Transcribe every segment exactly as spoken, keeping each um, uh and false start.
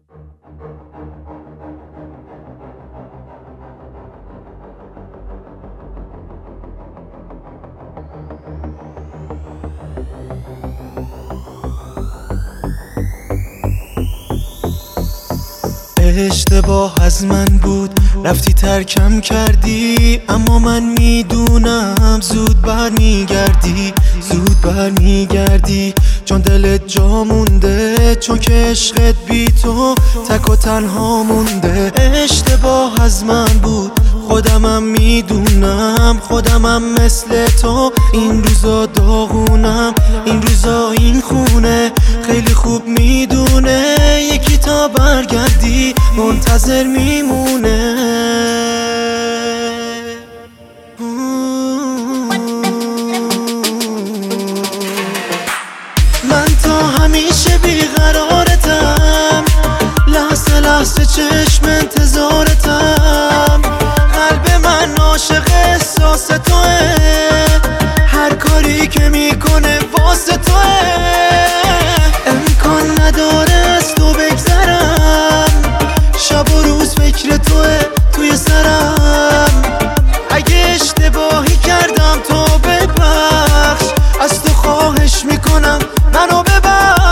اشتباه از من بود، رفتی ترکم کردی، اما من میدونم زود برمیگردی، زود برمیگردی، چون دلت جا مونده، چون که عشقت بی تو تک و تنها مونده. اشتباه از من بود، خودمم میدونم، خودمم مثل تو این روزا داغونم، این روزا این خونه خیلی خوب میدونه یکی تا برگردی منتظر میمونه. من تا همیشه بیقرارتم، لحظه لحظه چشم انتظارتم، قلب من عاشق احساس توه، هر کاری که میکنه واسه توه، امکان نداره از تو بگذرم، شب و روز فکر توه توی سرم، اگه اشتباهی کردم تو ببخش، از تو خواهش میکنم منو ببخش.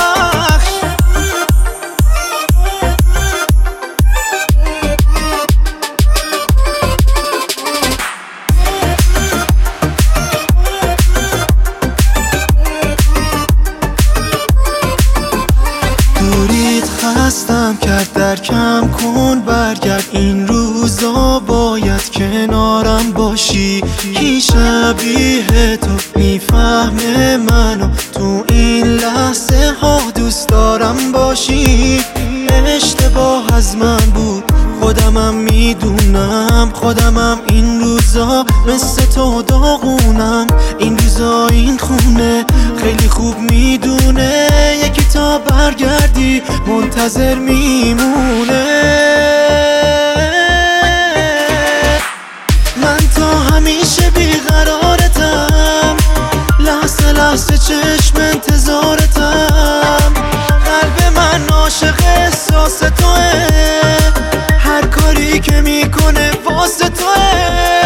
دوریت خستم کرد، درکم کن برگرد، این روزا باید کنارم باشی، کی شبیه تو میفهمه منو تو این لحظه ها دوست دارم باشی. اشتباه از من بود، خودمم میدونم، خودمم این روزا مثل تو داغونم، این روزا این خونه خیلی خوب میدونه یکی تا برگردی منتظر میمونه. من تا همیشه بیقرارتم، لحظه لحظه چشم انتظارتم، قلب من عاشق احساس توه، هر کاری که میکنه واسه توه،